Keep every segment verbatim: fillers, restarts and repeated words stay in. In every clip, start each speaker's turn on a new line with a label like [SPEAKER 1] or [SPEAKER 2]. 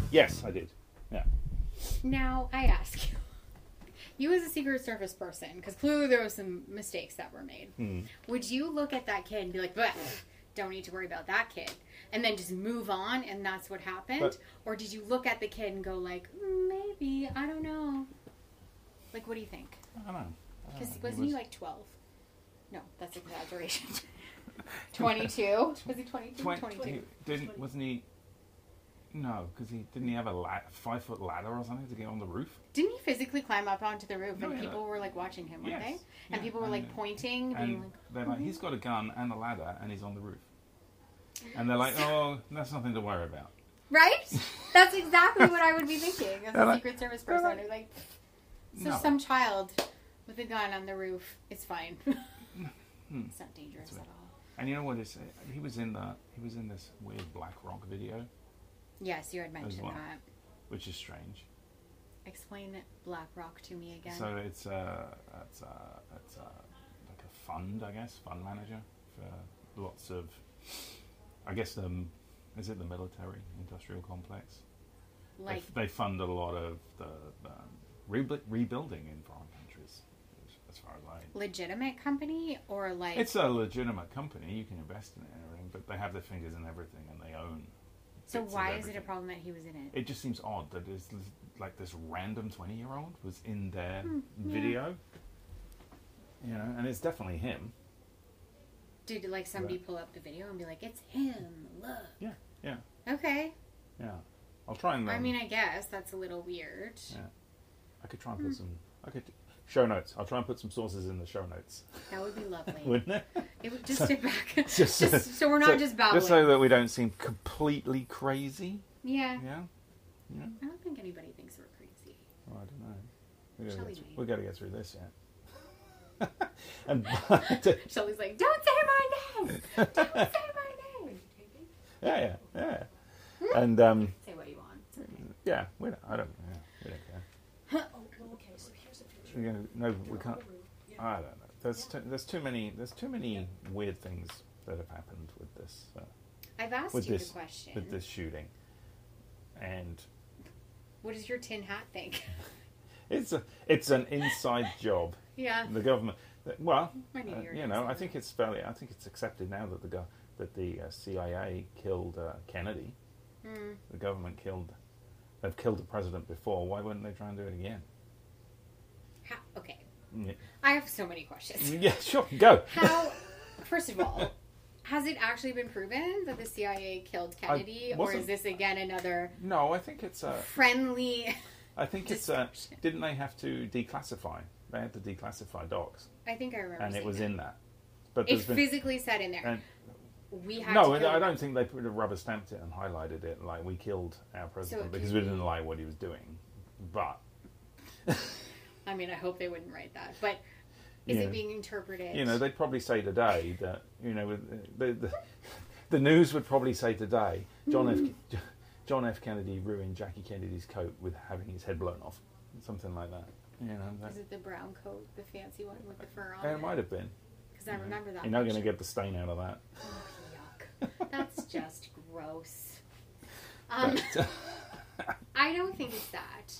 [SPEAKER 1] Yes, I did. Yeah.
[SPEAKER 2] Now, I ask you, you as a Secret Service person, because clearly there were some mistakes that were made,
[SPEAKER 1] Mm.
[SPEAKER 2] would you look at that kid and be like, "Bleh, don't need to worry about that kid," and then just move on and that's what happened?
[SPEAKER 1] But,
[SPEAKER 2] or did you look at the kid and go like, mm, maybe, I don't know. Like, what do you think?
[SPEAKER 1] I don't know.
[SPEAKER 2] Because
[SPEAKER 1] He
[SPEAKER 2] wasn't
[SPEAKER 1] was-
[SPEAKER 2] he like twelve? No, that's exaggeration. twenty-two? Was he twenty-two?
[SPEAKER 1] Twen-
[SPEAKER 2] twenty-two.
[SPEAKER 1] he didn't wasn't he? No, because he didn't he have a la- five foot ladder or something to get on the roof?
[SPEAKER 2] Didn't he physically climb up onto the roof
[SPEAKER 1] No,
[SPEAKER 2] and
[SPEAKER 1] yeah,
[SPEAKER 2] people
[SPEAKER 1] no.
[SPEAKER 2] were like watching him, weren't
[SPEAKER 1] Yes,
[SPEAKER 2] they? And
[SPEAKER 1] yeah,
[SPEAKER 2] people were like
[SPEAKER 1] and-
[SPEAKER 2] pointing, being
[SPEAKER 1] And
[SPEAKER 2] like,
[SPEAKER 1] they're like, he's got a gun and a ladder and he's on the roof. And they're like, oh, that's nothing to worry about.
[SPEAKER 2] right? That's exactly what I would be thinking as
[SPEAKER 1] They're
[SPEAKER 2] a
[SPEAKER 1] like-
[SPEAKER 2] Secret Service
[SPEAKER 1] they're
[SPEAKER 2] person.
[SPEAKER 1] like-
[SPEAKER 2] Like, so
[SPEAKER 1] No.
[SPEAKER 2] some child with a gun on the roof, it's fine.
[SPEAKER 1] Hmm.
[SPEAKER 2] It's not dangerous
[SPEAKER 1] That's
[SPEAKER 2] at all.
[SPEAKER 1] And you know what? It's, he was in the he was in this weird Black Rock video,
[SPEAKER 2] Yes, you had mentioned
[SPEAKER 1] well.
[SPEAKER 2] that.
[SPEAKER 1] which is strange.
[SPEAKER 2] Explain Black Rock to me again.
[SPEAKER 1] So it's uh, it's uh, it's uh, like a fund, I guess, fund manager for lots of, I guess, um, is it the military industrial complex?
[SPEAKER 2] like,
[SPEAKER 1] they, they fund a lot of the um, rebu- rebuilding in foreign countries, as, as far as I.
[SPEAKER 2] legitimate company or like...
[SPEAKER 1] It's a legitimate company. You can invest in it and everything, but they have their fingers in everything and they own.
[SPEAKER 2] so
[SPEAKER 1] bits of
[SPEAKER 2] why is it a
[SPEAKER 1] everything.
[SPEAKER 2] problem that he was in it?
[SPEAKER 1] It just seems odd that it's like this random twenty-year-old was in their
[SPEAKER 2] Hmm, yeah.
[SPEAKER 1] video, you know, and it's definitely him.
[SPEAKER 2] Did like somebody
[SPEAKER 1] Right.
[SPEAKER 2] pull up the video and be like, it's him, look.
[SPEAKER 1] Yeah, yeah,
[SPEAKER 2] Okay.
[SPEAKER 1] yeah. I'll try and. Um,
[SPEAKER 2] I mean, I guess that's a little weird.
[SPEAKER 1] yeah, I could try and
[SPEAKER 2] Hmm.
[SPEAKER 1] put some. I could show notes. I'll try and put some sources in the show notes,
[SPEAKER 2] That would be lovely.
[SPEAKER 1] wouldn't it?
[SPEAKER 2] It would just sit back.
[SPEAKER 1] Just,
[SPEAKER 2] just, so we're not
[SPEAKER 1] so,
[SPEAKER 2] just babbling.
[SPEAKER 1] Just so that we don't seem completely crazy.
[SPEAKER 2] yeah.
[SPEAKER 1] Yeah. Yeah.
[SPEAKER 2] I don't think anybody thinks we're crazy.
[SPEAKER 1] Well, I don't know. We gotta,
[SPEAKER 2] Shelley
[SPEAKER 1] get,
[SPEAKER 2] may.
[SPEAKER 1] we gotta get through this yet. and
[SPEAKER 2] Shelly's like, don't say my name! Don't say my name!
[SPEAKER 1] yeah, yeah, yeah. And um,
[SPEAKER 2] Say what you want. It's okay.
[SPEAKER 1] yeah, we don't, I don't. Yeah, we don't care.
[SPEAKER 3] Oh, well, okay, so here's a picture.
[SPEAKER 1] We're gonna, no, we
[SPEAKER 3] You're
[SPEAKER 1] can't.
[SPEAKER 3] on the roof. Yeah.
[SPEAKER 1] I don't know. There's too, there's too many there's too many weird things that have happened with this uh,
[SPEAKER 2] I've asked
[SPEAKER 1] with
[SPEAKER 2] you
[SPEAKER 1] this
[SPEAKER 2] the question.
[SPEAKER 1] with this shooting, and
[SPEAKER 2] What does your tin hat think?
[SPEAKER 1] it's a it's an inside job.
[SPEAKER 2] yeah.
[SPEAKER 1] The government, well,
[SPEAKER 2] I knew
[SPEAKER 1] uh,
[SPEAKER 2] you were
[SPEAKER 1] you
[SPEAKER 2] gonna
[SPEAKER 1] know,
[SPEAKER 2] say
[SPEAKER 1] I
[SPEAKER 2] that.
[SPEAKER 1] think it's fairly. I think it's accepted now that the go- that the uh, C I A killed uh, Kennedy.
[SPEAKER 2] Mm.
[SPEAKER 1] The government killed. They've killed the president before. Why wouldn't they try and do it again?
[SPEAKER 2] How, okay.
[SPEAKER 1] Yeah,
[SPEAKER 2] I have so many questions.
[SPEAKER 1] yeah sure, go.
[SPEAKER 2] How, first of all, has it actually been proven that the C I A killed Kennedy, or
[SPEAKER 1] wasn't-
[SPEAKER 2] is this again another
[SPEAKER 1] No, I think it's a.
[SPEAKER 2] friendly?
[SPEAKER 1] I think it's a.
[SPEAKER 2] Description.
[SPEAKER 1] Didn't they have to declassify? They had to declassify docs,
[SPEAKER 2] I think I remember.
[SPEAKER 1] and it
[SPEAKER 2] seeing
[SPEAKER 1] was
[SPEAKER 2] that.
[SPEAKER 1] in that. But
[SPEAKER 2] It
[SPEAKER 1] there's been.
[SPEAKER 2] physically said in there.
[SPEAKER 1] And,
[SPEAKER 2] we had
[SPEAKER 1] no,
[SPEAKER 2] to kill
[SPEAKER 1] I
[SPEAKER 2] him.
[SPEAKER 1] don't think they put a rubber stamped it and highlighted it like we killed our president
[SPEAKER 2] it
[SPEAKER 1] because
[SPEAKER 2] could
[SPEAKER 1] we
[SPEAKER 2] be-
[SPEAKER 1] didn't like what he was doing. But
[SPEAKER 2] I mean, I hope they wouldn't write that. But is
[SPEAKER 1] Yeah.
[SPEAKER 2] it being interpreted?
[SPEAKER 1] you know, they'd probably say today that you know with- the the, the news would probably say today John F. John F. Kennedy ruined Jackie Kennedy's coat with having his head blown off, something like that. You know, that,
[SPEAKER 2] Is it the brown coat, the fancy one with the fur on
[SPEAKER 1] and
[SPEAKER 2] it?
[SPEAKER 1] it might have been.
[SPEAKER 2] Because I remember that.
[SPEAKER 1] You're not going to
[SPEAKER 2] picture.
[SPEAKER 1] get the stain out of that.
[SPEAKER 2] Oh, yuck. That's just gross. Um,
[SPEAKER 1] But,
[SPEAKER 2] I don't think it's that.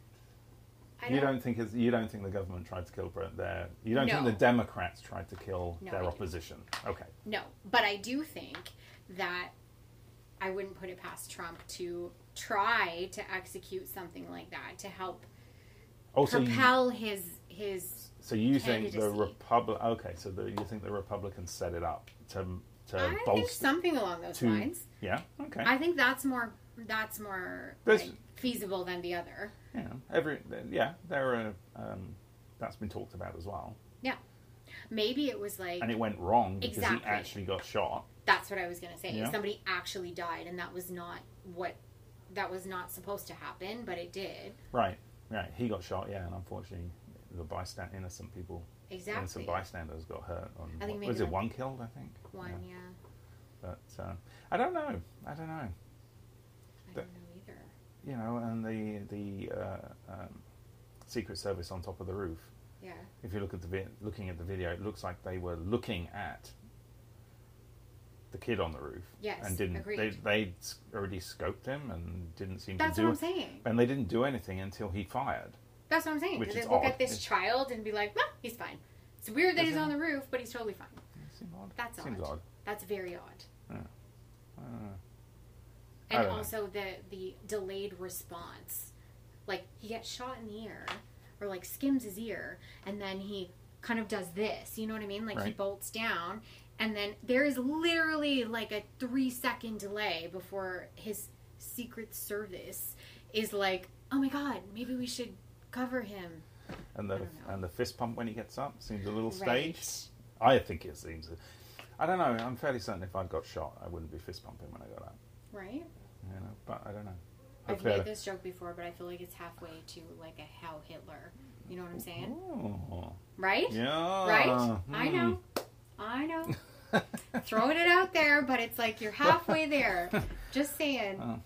[SPEAKER 2] I
[SPEAKER 1] you don't think it's, you don't think the government tried to kill Bre- their you don't think
[SPEAKER 2] No.
[SPEAKER 1] the Democrats tried to kill
[SPEAKER 2] No,
[SPEAKER 1] their
[SPEAKER 2] I do.
[SPEAKER 1] opposition? Okay.
[SPEAKER 2] No, but I do think that I wouldn't put it past Trump to try to execute something like that to help
[SPEAKER 1] Also, you,
[SPEAKER 2] propel his his.
[SPEAKER 1] so you think the
[SPEAKER 2] candidacy.
[SPEAKER 1] Republic? Okay, so the, you think the Republicans set it up to to
[SPEAKER 2] I think
[SPEAKER 1] bolster?
[SPEAKER 2] something along those
[SPEAKER 1] to-
[SPEAKER 2] lines.
[SPEAKER 1] Yeah. Okay.
[SPEAKER 2] I think that's more that's more
[SPEAKER 1] There's-
[SPEAKER 2] like, feasible than the other.
[SPEAKER 1] you know, every yeah, there are. Um, that's been talked about as well,
[SPEAKER 2] Maybe it was like
[SPEAKER 1] and it went wrong because
[SPEAKER 2] Exactly.
[SPEAKER 1] he actually got shot.
[SPEAKER 2] that's what I was gonna say.
[SPEAKER 1] Yeah.
[SPEAKER 2] Somebody actually died, and that was not what that was not supposed to happen, but it did.
[SPEAKER 1] Right. Right. He got shot. Yeah, and unfortunately, the bystand innocent people,
[SPEAKER 2] Exactly.
[SPEAKER 1] innocent bystanders got hurt. On,
[SPEAKER 2] I think maybe
[SPEAKER 1] was it
[SPEAKER 2] that-
[SPEAKER 1] one killed? I think
[SPEAKER 2] One,
[SPEAKER 1] Yeah.
[SPEAKER 2] yeah.
[SPEAKER 1] But uh, I don't know. I don't know.
[SPEAKER 2] I
[SPEAKER 1] The-
[SPEAKER 2] don't know either.
[SPEAKER 1] You know, and the the uh, um, Secret Service on top of the roof.
[SPEAKER 2] Yeah.
[SPEAKER 1] If you look at the vi- looking at the video, it looks like they were looking at the kid on the roof.
[SPEAKER 2] Yes,
[SPEAKER 1] and didn't
[SPEAKER 2] agreed.
[SPEAKER 1] they? They already scoped him and didn't seem
[SPEAKER 2] That's
[SPEAKER 1] to do
[SPEAKER 2] what I'm saying.
[SPEAKER 1] And they didn't do anything until he fired.
[SPEAKER 2] That's what I'm saying.
[SPEAKER 1] Which
[SPEAKER 2] They
[SPEAKER 1] is
[SPEAKER 2] look
[SPEAKER 1] odd.
[SPEAKER 2] at this
[SPEAKER 1] It's-
[SPEAKER 2] child and be like, well, he's fine. It's weird that he's
[SPEAKER 1] Isn't
[SPEAKER 2] on
[SPEAKER 1] it?
[SPEAKER 2] the roof, but he's totally fine.
[SPEAKER 1] Seems odd.
[SPEAKER 2] That's
[SPEAKER 1] Seems
[SPEAKER 2] odd.
[SPEAKER 1] odd.
[SPEAKER 2] That's very odd.
[SPEAKER 1] Yeah. I don't know. I
[SPEAKER 2] And
[SPEAKER 1] don't know.
[SPEAKER 2] also the the delayed response. Like, he gets shot in the ear, or like skims his ear, and then he kind of does this. You know what I mean? Like, he
[SPEAKER 1] Right.
[SPEAKER 2] bolts down, and then there is literally like a three second delay before his Secret Service is like, oh my god, maybe we should cover him.
[SPEAKER 1] And
[SPEAKER 2] I
[SPEAKER 1] the
[SPEAKER 2] don't know.
[SPEAKER 1] and the fist pump when he gets up seems a little
[SPEAKER 2] Right.
[SPEAKER 1] staged. I think it seems. I don't know. I'm fairly certain if I'd got shot, I wouldn't be fist pumping when I got up.
[SPEAKER 2] Right?
[SPEAKER 1] You know, but I don't know.
[SPEAKER 2] I've
[SPEAKER 1] Hopefully I
[SPEAKER 2] made
[SPEAKER 1] don't-
[SPEAKER 2] this joke before, but I feel like it's halfway to like a Hal Hitler. You know what I'm saying?
[SPEAKER 1] Oh,
[SPEAKER 2] Right?
[SPEAKER 1] yeah.
[SPEAKER 2] Right? I
[SPEAKER 1] Hmm.
[SPEAKER 2] know. I know. Throwing it out there, but it's like you're halfway there. Just saying.
[SPEAKER 1] Oh.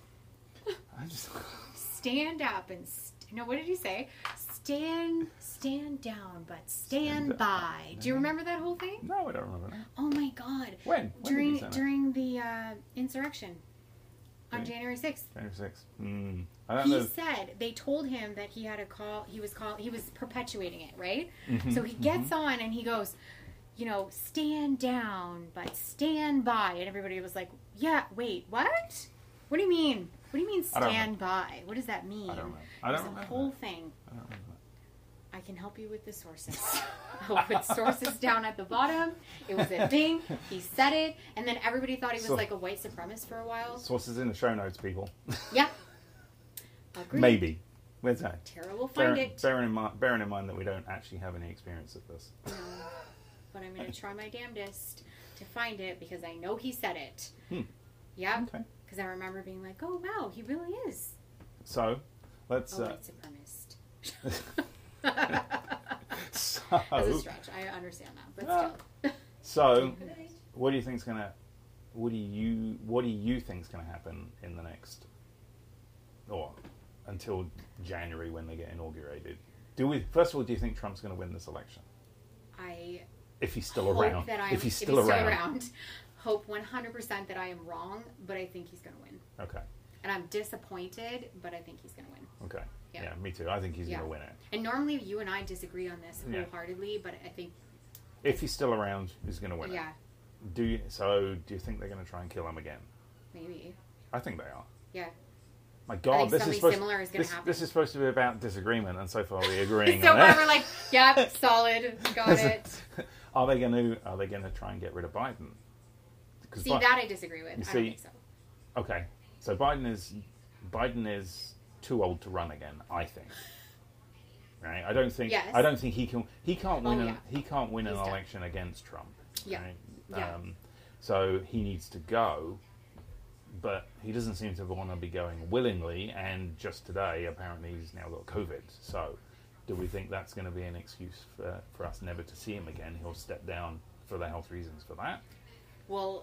[SPEAKER 1] I just.
[SPEAKER 2] Stand up and st- no. What did he say? Stand, stand down, but stand,
[SPEAKER 1] Stand
[SPEAKER 2] by.
[SPEAKER 1] down.
[SPEAKER 2] Do you remember that whole thing?
[SPEAKER 1] No, I don't remember that.
[SPEAKER 2] Oh my God!
[SPEAKER 1] When? When
[SPEAKER 2] during
[SPEAKER 1] did he say that?
[SPEAKER 2] during the uh, insurrection on
[SPEAKER 1] Okay.
[SPEAKER 2] January sixth.
[SPEAKER 1] January sixth. Hmm. I don't
[SPEAKER 2] He
[SPEAKER 1] know.
[SPEAKER 2] said they told him that he had a call. He was call. He was perpetuating it, right?
[SPEAKER 1] Mhm,
[SPEAKER 2] So he gets on and he goes, you know, stand down, but stand by. And everybody was like, yeah, wait, what? What do you mean? What do you mean
[SPEAKER 1] I don't
[SPEAKER 2] stand by? What does that mean?
[SPEAKER 1] I don't know. I
[SPEAKER 2] There's
[SPEAKER 1] don't
[SPEAKER 2] a
[SPEAKER 1] remember.
[SPEAKER 2] whole
[SPEAKER 1] that.
[SPEAKER 2] thing.
[SPEAKER 1] I don't remember.
[SPEAKER 2] I can help you with the sources. I'll put sources down at the bottom. It was a thing. He said it, and then everybody thought he was
[SPEAKER 1] So-
[SPEAKER 2] like a white supremacist for a while.
[SPEAKER 1] Sources in the show notes, people.
[SPEAKER 2] Yeah. Agreed.
[SPEAKER 1] Maybe. Where's that?
[SPEAKER 2] Tara will find
[SPEAKER 1] Bear,
[SPEAKER 2] it.
[SPEAKER 1] bearing, in mind, bearing in mind that we don't actually have any experience of this.
[SPEAKER 2] No, but I'm going to try my damnedest to find it because I know he said it.
[SPEAKER 1] Hmm.
[SPEAKER 2] Yeah.
[SPEAKER 1] Okay.
[SPEAKER 2] Because I remember being like, oh, wow, he really is
[SPEAKER 1] So, let's.
[SPEAKER 2] a
[SPEAKER 1] Uh,
[SPEAKER 2] white supremacist.
[SPEAKER 1] so,
[SPEAKER 2] That's a stretch. I understand that. But
[SPEAKER 1] Ah.
[SPEAKER 2] still.
[SPEAKER 1] so, what do you think's gonna? What do you? What do you think's gonna happen in the next, or until January when they get inaugurated? Do we? First of all, do you think Trump's going to win this election?
[SPEAKER 2] I
[SPEAKER 1] If he's still
[SPEAKER 2] hope
[SPEAKER 1] around.
[SPEAKER 2] that I'm,
[SPEAKER 1] if he's
[SPEAKER 2] if
[SPEAKER 1] still
[SPEAKER 2] he's
[SPEAKER 1] around.
[SPEAKER 2] still around. Hope one hundred percent that I am wrong, but I think he's going to win.
[SPEAKER 1] Okay.
[SPEAKER 2] And I'm disappointed, but I think he's going to win.
[SPEAKER 1] Okay.
[SPEAKER 2] Yeah.
[SPEAKER 1] Yeah. Me too. I think he's
[SPEAKER 2] Yeah.
[SPEAKER 1] going to win it.
[SPEAKER 2] And normally you and I disagree on this
[SPEAKER 1] Yeah.
[SPEAKER 2] wholeheartedly, but I think,
[SPEAKER 1] If he's still around, he's going to win
[SPEAKER 2] yeah,
[SPEAKER 1] it. Do you? So, do you think they're going to try and kill him again?
[SPEAKER 2] maybe.
[SPEAKER 1] I think they are.
[SPEAKER 2] Yeah.
[SPEAKER 1] My
[SPEAKER 2] I
[SPEAKER 1] God,
[SPEAKER 2] think
[SPEAKER 1] this is
[SPEAKER 2] something
[SPEAKER 1] supposed.
[SPEAKER 2] similar is going
[SPEAKER 1] This,
[SPEAKER 2] to happen.
[SPEAKER 1] this is supposed to be about disagreement, and so far we're agreeing
[SPEAKER 2] so
[SPEAKER 1] on
[SPEAKER 2] far
[SPEAKER 1] it.
[SPEAKER 2] we're like, yep, solid, got it.
[SPEAKER 1] Are they going to? Are they going to try and get rid of Biden? 'Cause
[SPEAKER 2] See,
[SPEAKER 1] Bi-
[SPEAKER 2] that I disagree with.
[SPEAKER 1] You
[SPEAKER 2] I
[SPEAKER 1] see-
[SPEAKER 2] don't think so.
[SPEAKER 1] Okay, so Biden is Biden is too old to run again. I think. Right. I don't think.
[SPEAKER 2] Yes.
[SPEAKER 1] I don't think he can. He can't win.
[SPEAKER 2] Oh,
[SPEAKER 1] an,
[SPEAKER 2] yeah.
[SPEAKER 1] He can't win
[SPEAKER 2] He's
[SPEAKER 1] an
[SPEAKER 2] done.
[SPEAKER 1] election against Trump.
[SPEAKER 2] Yeah.
[SPEAKER 1] Right?
[SPEAKER 2] Yeah.
[SPEAKER 1] Um, so he needs to go, but he doesn't seem to want to be going willingly. And just today, apparently, he's now got COVID. So, do we think that's going to be an excuse for for us never to see him again? He'll step down for the health reasons for that.
[SPEAKER 2] Well,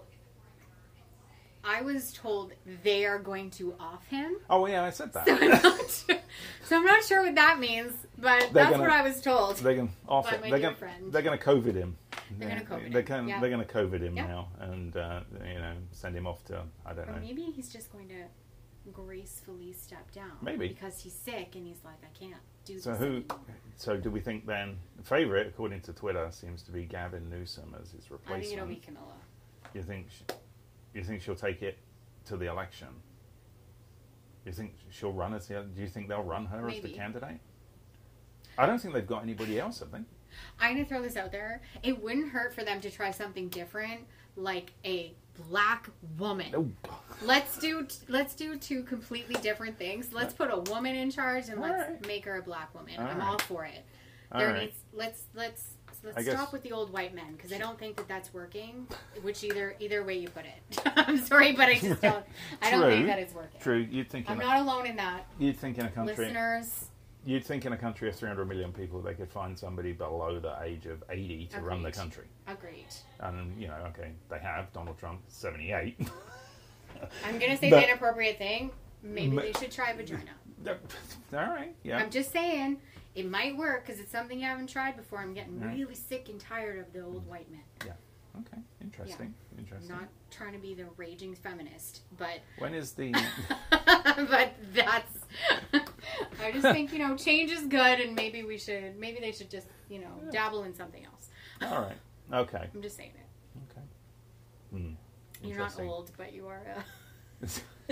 [SPEAKER 2] I was told they are going to off him.
[SPEAKER 1] Oh yeah, I said that.
[SPEAKER 2] So I'm not sure, so I'm not sure what that means, but
[SPEAKER 1] They're
[SPEAKER 2] that's
[SPEAKER 1] gonna-
[SPEAKER 2] what I was told.
[SPEAKER 1] They're going off
[SPEAKER 2] By
[SPEAKER 1] it.
[SPEAKER 2] my
[SPEAKER 1] They're
[SPEAKER 2] dear
[SPEAKER 1] going.
[SPEAKER 2] friend.
[SPEAKER 1] They're going to COVID him.
[SPEAKER 2] They're gonna COVID
[SPEAKER 1] They're
[SPEAKER 2] him,
[SPEAKER 1] going.
[SPEAKER 2] yeah.
[SPEAKER 1] They're going to COVID him
[SPEAKER 2] Yeah.
[SPEAKER 1] now, and uh, you know, send him off to I don't
[SPEAKER 2] Or
[SPEAKER 1] know.
[SPEAKER 2] maybe he's just going to gracefully step down.
[SPEAKER 1] Maybe.
[SPEAKER 2] Because he's sick and he's like, I can't do
[SPEAKER 1] So
[SPEAKER 2] this
[SPEAKER 1] who?
[SPEAKER 2] anymore.
[SPEAKER 1] So do we think then? Favorite according to Twitter seems to be Gavin Newsom as his
[SPEAKER 2] I
[SPEAKER 1] replacement.
[SPEAKER 2] think it'll be Camilla.
[SPEAKER 1] You think? sh- You think she'll take it to the election? You think she'll run as the? Do you think they'll run her as the
[SPEAKER 2] Maybe.
[SPEAKER 1] candidate? I don't think they've got anybody else, have they?
[SPEAKER 2] I'm going to throw this out there. It wouldn't hurt for them to try something different, like a black woman.
[SPEAKER 1] Oh,
[SPEAKER 2] Let's do let's do two completely different things. Let's put a woman in charge and
[SPEAKER 1] All
[SPEAKER 2] let's
[SPEAKER 1] right.
[SPEAKER 2] make her a black woman.
[SPEAKER 1] All
[SPEAKER 2] I'm
[SPEAKER 1] right.
[SPEAKER 2] all for it.
[SPEAKER 1] all
[SPEAKER 2] There
[SPEAKER 1] right.
[SPEAKER 2] needs let's let's
[SPEAKER 1] I
[SPEAKER 2] let's
[SPEAKER 1] guess-
[SPEAKER 2] stop with the old white men because I don't think that that's working. Which either either way you put it. I'm sorry, but I just don't. I don't
[SPEAKER 1] True.
[SPEAKER 2] think that it's working.
[SPEAKER 1] True. You'd think. In
[SPEAKER 2] I'm
[SPEAKER 1] a,
[SPEAKER 2] not alone in that.
[SPEAKER 1] you'd think in a country.
[SPEAKER 2] Listeners,
[SPEAKER 1] You'd think in a country of three hundred million people, they could find somebody below the age of eighty to run the
[SPEAKER 2] Agreed.
[SPEAKER 1] country.
[SPEAKER 2] agreed.
[SPEAKER 1] And, you know, okay, they have. Donald Trump, seventy-eight.
[SPEAKER 2] I'm gonna say
[SPEAKER 1] But-
[SPEAKER 2] the inappropriate thing. Maybe
[SPEAKER 1] Ma-
[SPEAKER 2] they should try vagina.
[SPEAKER 1] All right, yeah.
[SPEAKER 2] I'm just saying it might work because it's something you haven't tried before. I'm getting
[SPEAKER 1] Right.
[SPEAKER 2] really sick and tired of the old white men.
[SPEAKER 1] Okay. Interesting. Interesting.
[SPEAKER 2] Not trying to be the raging feminist, but
[SPEAKER 1] When is the?
[SPEAKER 2] but that's. I just think, you know, change is good, and maybe we should. Maybe they should just, you know,
[SPEAKER 1] Yeah.
[SPEAKER 2] dabble in something else.
[SPEAKER 1] All right. Okay.
[SPEAKER 2] I'm just saying it.
[SPEAKER 1] Okay. Hmm.
[SPEAKER 2] You're not
[SPEAKER 1] Interesting.
[SPEAKER 2] old, but you are. Uh...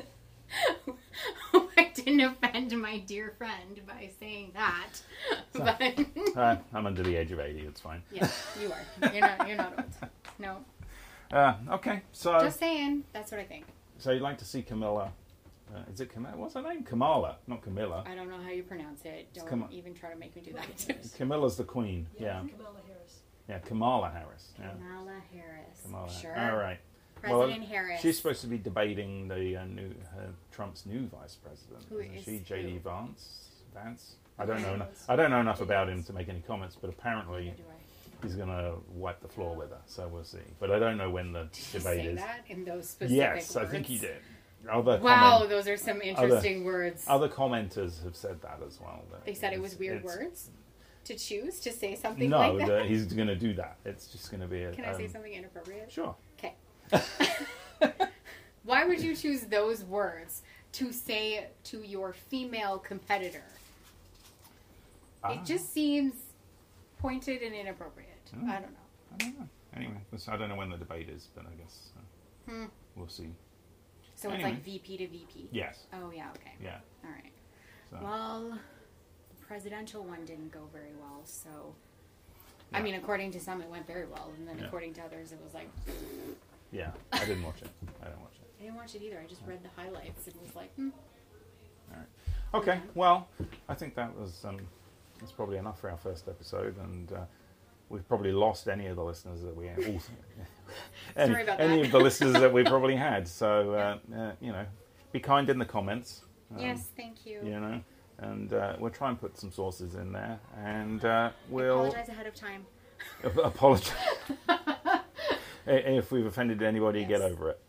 [SPEAKER 2] I didn't offend my dear friend by saying that, but
[SPEAKER 1] uh, I'm under the age of eighty. It's fine.
[SPEAKER 2] yeah, you are. You're not. You're not old. No,
[SPEAKER 1] Uh, okay. So,
[SPEAKER 2] just saying. That's what I think.
[SPEAKER 1] so you'd like to see Camilla? Uh, is it Camilla? What's her name? Kamala, not Camilla.
[SPEAKER 2] I don't know how you pronounce it. Don't
[SPEAKER 1] Kama-
[SPEAKER 2] even try to make me do that.
[SPEAKER 1] Camilla's the queen. Yeah.
[SPEAKER 3] Kamala Harris.
[SPEAKER 1] Yeah. Kamala Harris. Yeah.
[SPEAKER 2] Kamala Harris.
[SPEAKER 1] Kamala.
[SPEAKER 2] Sure.
[SPEAKER 1] All right.
[SPEAKER 2] President
[SPEAKER 1] Well,
[SPEAKER 2] Harris.
[SPEAKER 1] She's supposed to be debating the uh, new uh, Trump's new vice president.
[SPEAKER 2] Who
[SPEAKER 1] Isn't
[SPEAKER 2] is
[SPEAKER 1] she? J D
[SPEAKER 2] who?
[SPEAKER 1] Vance. Vance. I don't know. eno- I don't know enough about him to make any comments, but apparently
[SPEAKER 2] Neither do I.
[SPEAKER 1] he's going to wipe the floor with her. So we'll see. But I don't know when the
[SPEAKER 2] Did you
[SPEAKER 1] debate
[SPEAKER 2] say
[SPEAKER 1] is.
[SPEAKER 2] that in those specific
[SPEAKER 1] Yes,
[SPEAKER 2] words?
[SPEAKER 1] I think he did. Other
[SPEAKER 2] Wow,
[SPEAKER 1] comment-
[SPEAKER 2] those are some interesting words.
[SPEAKER 1] Other commenters have said that as well. that
[SPEAKER 2] They said it was
[SPEAKER 1] it's-
[SPEAKER 2] weird
[SPEAKER 1] it's-
[SPEAKER 2] words to choose to say something
[SPEAKER 1] No,
[SPEAKER 2] like that.
[SPEAKER 1] that he's going to do that. It's just going to be a.
[SPEAKER 2] Can I say
[SPEAKER 1] um,
[SPEAKER 2] something inappropriate?
[SPEAKER 1] Sure.
[SPEAKER 2] Okay. Why would you choose those words to say to your female competitor?
[SPEAKER 1] Ah,
[SPEAKER 2] It just seems pointed and inappropriate.
[SPEAKER 1] Mm.
[SPEAKER 2] I don't know.
[SPEAKER 1] I don't know. Anyway, this- I don't know when the debate is, but I guess uh,
[SPEAKER 2] Hmm.
[SPEAKER 1] we'll see.
[SPEAKER 2] So
[SPEAKER 1] Anyway.
[SPEAKER 2] it's like V P to V P.
[SPEAKER 1] Yes.
[SPEAKER 2] Oh yeah. Okay.
[SPEAKER 1] Yeah.
[SPEAKER 2] All right.
[SPEAKER 1] So.
[SPEAKER 2] Well, the presidential one didn't go very well. So, I
[SPEAKER 1] Yeah.
[SPEAKER 2] mean, according to some, it went very well, and then
[SPEAKER 1] Yeah.
[SPEAKER 2] according to others, it was like
[SPEAKER 1] Yeah, I didn't watch it. I didn't watch it.
[SPEAKER 2] I didn't watch it either. I just read the highlights and was like, hmm.
[SPEAKER 1] Okay, well, I think that was um, that's probably enough for our first episode, and uh, we've probably lost any of the listeners that we had. Also, any,
[SPEAKER 2] Sorry about
[SPEAKER 1] any
[SPEAKER 2] that.
[SPEAKER 1] of the listeners that we probably had. So uh, uh, you know, be kind in the comments. um,
[SPEAKER 2] Yes, thank you.
[SPEAKER 1] You know, and uh, we'll try and put some sources in there, and uh,
[SPEAKER 2] I
[SPEAKER 1] we'll
[SPEAKER 2] apologize ahead of time.
[SPEAKER 1] apologize if we've offended anybody.
[SPEAKER 2] Yes.
[SPEAKER 1] Get over it.